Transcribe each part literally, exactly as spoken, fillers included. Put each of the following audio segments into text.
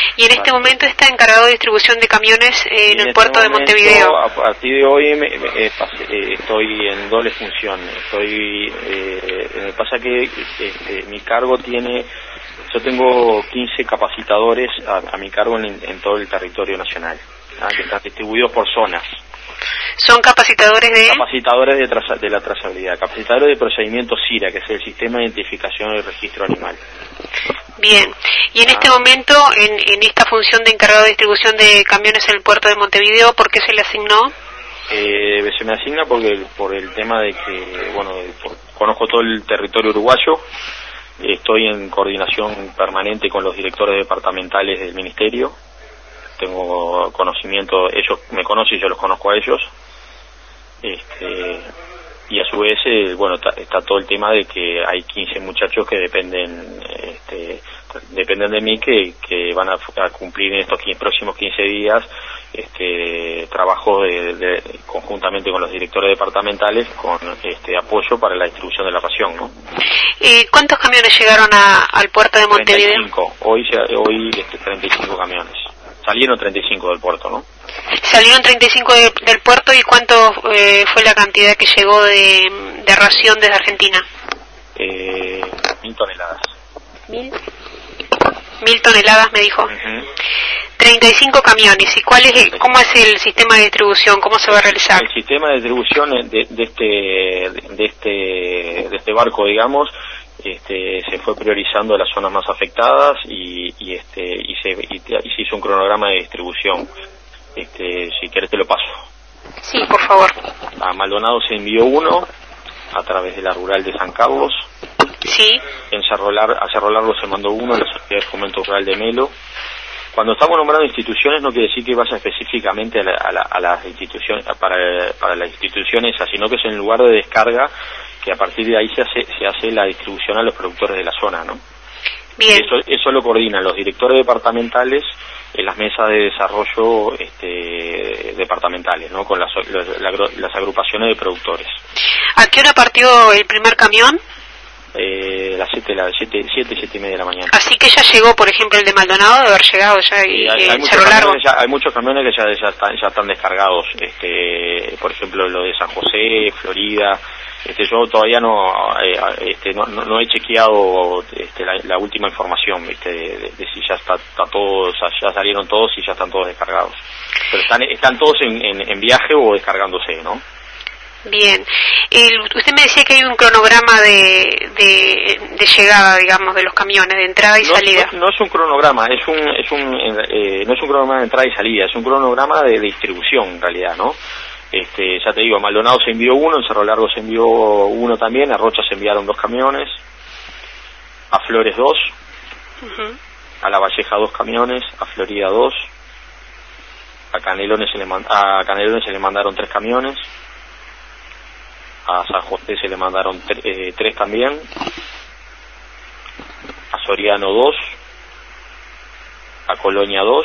Y en este momento está encargado de distribución de camiones eh, en el puerto de Montevideo. A partir de hoy me, me, eh, eh, estoy en doble función. Estoy, eh, me pasa que este, mi cargo tiene, yo tengo quince capacitadores a, a mi cargo en, en todo el territorio nacional, ¿ah? Que están distribuidos por zonas. ¿Son capacitadores de...? Capacitadores de, traza, de la trazabilidad, capacitadores de procedimiento S I R A, que es el Sistema de Identificación y Registro Animal. Bien, y en ah. este momento, en, en esta función de encargado de distribución de camiones en el puerto de Montevideo, ¿por qué se le asignó? Eh, se me asigna porque por el tema de que, bueno, por, conozco todo el territorio uruguayo, estoy en coordinación permanente con los directores departamentales del Ministerio, tengo conocimiento, ellos me conocen y yo los conozco a ellos, este, y a su vez, eh, bueno, está, está todo el tema de que hay quince muchachos que dependen, este, dependen de mí, que, que van a, a cumplir en estos quince, próximos quince días, este, trabajo de, de, conjuntamente con los directores departamentales, con este apoyo para la distribución de la ración, ¿no? Eh, ¿Cuántos camiones llegaron a, al puerto de Montevideo? treinta y cinco, hoy, hoy este, treinta y cinco camiones. Salieron treinta y cinco del puerto, ¿no? Salieron treinta y cinco de, del puerto, ¿y cuánto eh, fue la cantidad que llegó de, de ración desde Argentina? Eh, mil toneladas. ¿Mil? Mil toneladas, me dijo. Uh-huh. treinta y cinco camiones. ¿Y cuál es, cómo es el sistema de distribución? ¿Cómo se va a realizar? El sistema de distribución de, de este de este de este barco, digamos, este se fue priorizando las zonas más afectadas y, y este y se y, y se hizo un cronograma de distribución. Este, si querés te lo paso. Sí, por favor. A Maldonado se envió uno a través de la rural de San Carlos. Sí. En Cerro Largo, a Cerro Largo se mandó uno, a la Sociedad de Fomento Rural de Melo. Cuando estamos nombrando instituciones no quiere decir que vaya específicamente a, la, a, la, a las instituciones, para, para las instituciones esas, sino que es en el lugar de descarga, que a partir de ahí se hace, se hace la distribución a los productores de la zona, ¿no? Bien. Eso, eso lo coordinan los directores departamentales en las mesas de desarrollo este, departamentales, ¿no? Con las, las, las agrupaciones de productores. ¿A qué hora partió el primer camión? Eh, las siete, las siete, siete, siete y media de la mañana. Así que ya llegó, por ejemplo, el de Maldonado, de haber llegado ya y, sí, hay, hay, muchos Cerro Largo. ya, hay muchos camiones que ya, ya, están, ya están descargados, este, por ejemplo, lo de San José, Florida. Este, yo todavía no, eh, este, no, no, no he chequeado este, la, la última información, ¿viste? De, de, de si ya está, está todos, ya salieron todos y ya están todos descargados. Pero están, están todos en, en, en viaje o descargándose, ¿no? Bien. El, usted me decía que hay un cronograma de, de, de llegada, digamos, de los camiones, de entrada y no, salida. No, no es un cronograma, es un, es un, eh, no es un cronograma de entrada y salida, es un cronograma de, de distribución en realidad, ¿no? Este, ya te digo, a Maldonado se envió uno, en Cerro Largo se envió uno también, a Rocha se enviaron dos camiones, a Flores dos, uh-huh. A La Valleja dos camiones, a Florida dos, a Canelones se le, man, a Canelones se le mandaron tres camiones, a San José se le mandaron tre, eh, tres también, a Soriano dos, a Colonia dos,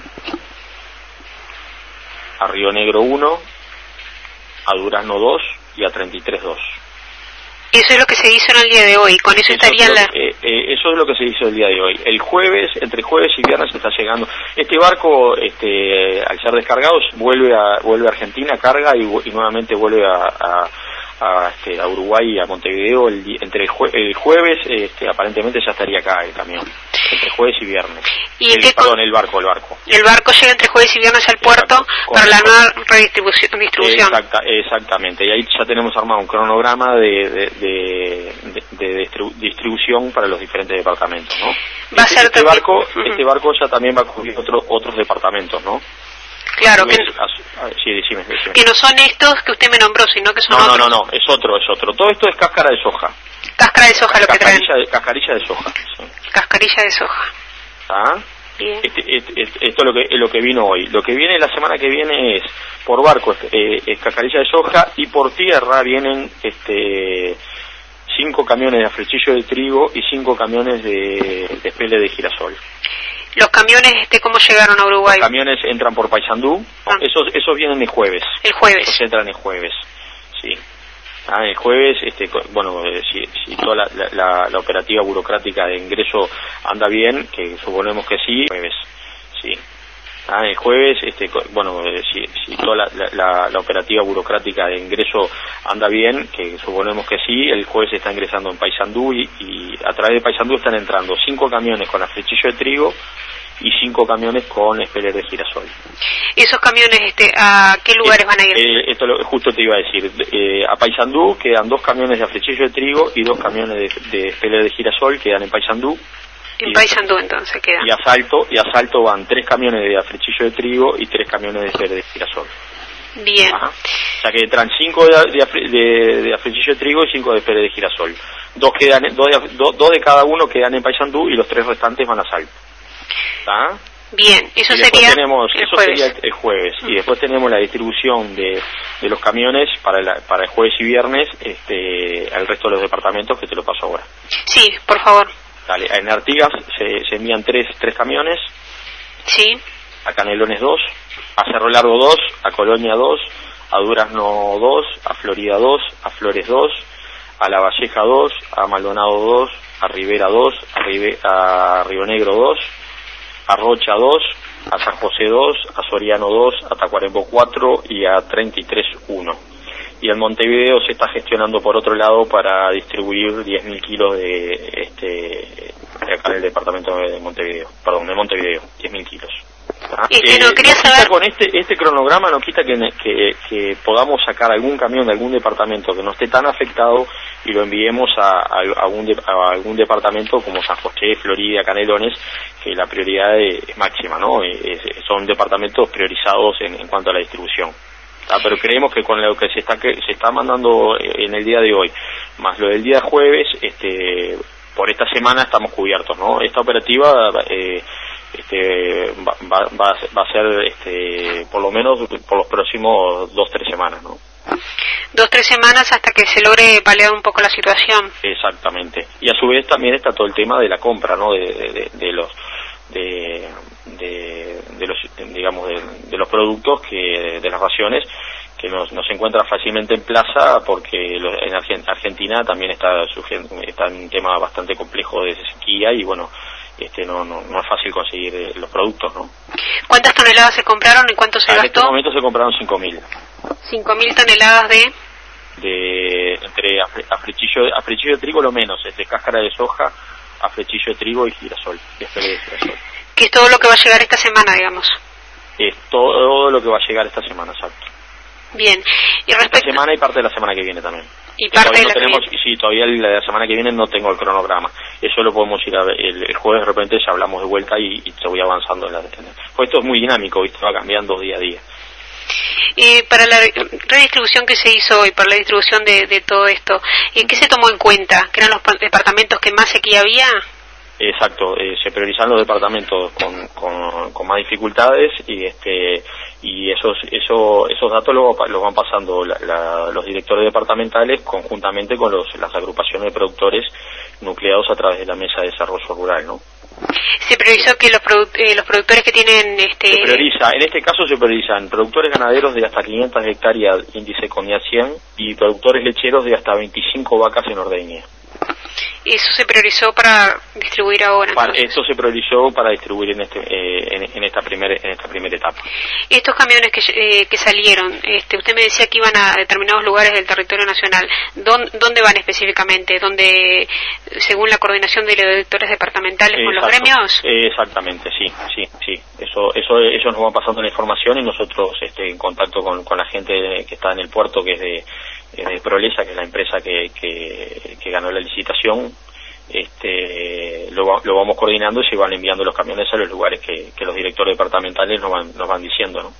a Río Negro uno, a Durazno dos y a treinta y tres dos. Eso es lo que se hizo en el día de hoy, con eso, eso estaría es la... Que, eh, eh, eso es lo que se hizo el día de hoy. El jueves, entre jueves y viernes está llegando. Este barco, este, al ser descargado, vuelve a, vuelve a Argentina, carga y, y nuevamente vuelve a, a, a, este, a Uruguay y a Montevideo. El, entre el, jue, el jueves, este, aparentemente ya estaría acá el camión. Entre jueves y viernes. ¿Y el, perdón, el barco, el barco. El barco llega entre juedes y viernes al puerto. Exacto, para la nueva redistribución. Distribución. Exacta, exactamente. Y ahí ya tenemos armado un cronograma de, de, de, de, de distribución para los diferentes departamentos, ¿no? Va a este, ser este también... barco, uh-huh. este barco ya también va a cubrir otro, otros departamentos, ¿no? Claro, que, sí, decime, decime. que no son estos que usted me nombró, sino que son no, otros. No, no, no, es otro, es otro. Todo esto es cáscara de soja. Cáscara de soja, lo que traen. De, cascarilla de soja. Sí. Cascarilla de soja. ¿Ah? Bien. Este, este, este, esto es lo que, es lo que vino hoy. Lo que viene la semana que viene es, por barco, eh, es cascarilla de soja, y por tierra vienen este cinco camiones de afrechillo de trigo y cinco camiones de, de pele de girasol. ¿Los camiones este cómo llegaron a Uruguay? Los camiones entran por Paysandú, ah. esos, esos vienen el jueves. El jueves. Esos entran el jueves, sí. Ah, el jueves, este, bueno, eh, si, si toda la, la, la operativa burocrática de ingreso anda bien, que suponemos que sí, jueves. sí. Ah, el jueves, este, bueno, eh, si, si toda la, la, la operativa burocrática de ingreso anda bien, que suponemos que sí, el jueves está ingresando en Paysandú y, y a través de Paysandú están entrando cinco camiones con afrechillo de trigo y cinco camiones con espeler de girasol. ¿Esos camiones este, a qué lugares eh, van a ir? Eh, esto lo, justo te iba a decir. Eh, a Paysandú quedan dos camiones de afrechillo de trigo y dos camiones de, de espeler de girasol, quedan en Paysandú. En Paysandú entonces queda. Y a Salto, y a Salto van tres camiones de afrechillo de trigo y tres camiones de espeler de girasol. Bien. Ajá. O sea que entran cinco de, de, afre, de, de afrechillo de trigo y cinco de espeler de girasol. Dos quedan, dos de, dos, dos de cada uno quedan en Paysandú y los tres restantes van a Salto. ¿Está? Bien, eso y sería tenemos, el eso jueves. sería el, el jueves. Mm. Y después tenemos la distribución de, de los camiones para, la, para el jueves y viernes este, al resto de los departamentos, que te lo paso ahora. Sí, por favor. Dale, en Artigas se, se envían tres, tres camiones. Sí. A Canelones dos, a Cerro Largo dos, a Colonia dos, a Durazno dos, a Florida dos, a Flores dos, a La Valleja dos, a Maldonado dos, a Rivera dos, a, Ribe, a Río Negro dos, a Rocha dos, a San José dos, a Soriano dos, a Tacuarembó cuatro y a treinta y tres uno. Y en Montevideo se está gestionando por otro lado para distribuir diez mil kilos de este acá en el departamento de Montevideo, perdón, de Montevideo, diez mil kilos. ¿Ah? Y que no eh, quería no saber... con este este cronograma no quita que, que, que podamos sacar algún camión de algún departamento que no esté tan afectado y lo enviemos a, a, a, algún, de, a algún departamento como San José, Florida, Canelones, que la prioridad es, es máxima, ¿no? Es, son departamentos priorizados en, en cuanto a la distribución. Ah, pero creemos que con lo que se está que se está mandando en el día de hoy, más lo del día jueves, este, por esta semana estamos cubiertos, ¿no? Esta operativa eh, este, va, va, va a ser este, por lo menos por los próximos dos tres semanas, ¿no? Dos tres semanas hasta que se logre paliar un poco la situación. Exactamente. Y a su vez también está todo el tema de la compra, ¿no? De, de, de, de los de, de, de los digamos de, de los productos que de las raciones que nos, nos encuentran fácilmente en plaza porque los, en Argentina también está está en un tema bastante complejo de sequía y bueno este no no, no es fácil conseguir los productos, ¿no? ¿Cuántas toneladas se compraron y cuánto se en gastó? En este momento se compraron cinco mil. Cinco mil toneladas de de entre afrechillo afrechillo de trigo lo menos, este cáscara de soja, afrechillo de trigo y girasol, y espeler de girasol. Que es todo lo que va a llegar esta semana, digamos. Es todo lo que va a llegar esta semana, exacto. Bien. Y respecto... Esta semana y parte de la semana que viene también. Y parte de la no tenemos, que viene. Sí, todavía la semana que viene no tengo el cronograma. Eso lo podemos ir a ver. El, el jueves de repente ya hablamos de vuelta y, y se voy avanzando en la... Pues esto es muy dinámico, ¿viste? Va cambiando día a día. Eh, para la redistribución que se hizo hoy, para la distribución de, de todo esto, ¿eh, ¿qué se tomó en cuenta? ¿Que eran los departamentos que más sequía había? Exacto, eh, se priorizan los departamentos con, con, con más dificultades y este y esos eso, esos datos los, los van pasando la, la, los directores departamentales conjuntamente con los, las agrupaciones de productores nucleados a través de la Mesa de Desarrollo Rural, ¿no? Se priorizó que los, produ eh, los productores que tienen... este Se prioriza, en este caso se priorizan productores ganaderos de hasta quinientas hectáreas índice CONIA cien y productores lecheros de hasta veinticinco vacas en ordeña. Eso se priorizó para distribuir ahora. Para, esto se priorizó para distribuir en este eh, en, en esta primera en esta primera etapa. Estos camiones que, eh, que salieron, este, usted me decía que iban a determinados lugares del territorio nacional. ¿Dónde, dónde van específicamente? ¿Dónde, según la coordinación de los directores departamentales con los gremios? Exactamente, sí, sí, sí. Eso, eso, ellos nos van pasando la información y nosotros, este, en contacto con, con la gente que está en el puerto, que es de de Prolesa, que es la empresa que, que, que ganó la licitación, este, lo, lo vamos coordinando y se van enviando los camiones a los lugares que, que los directores departamentales nos van, nos van diciendo, ¿no?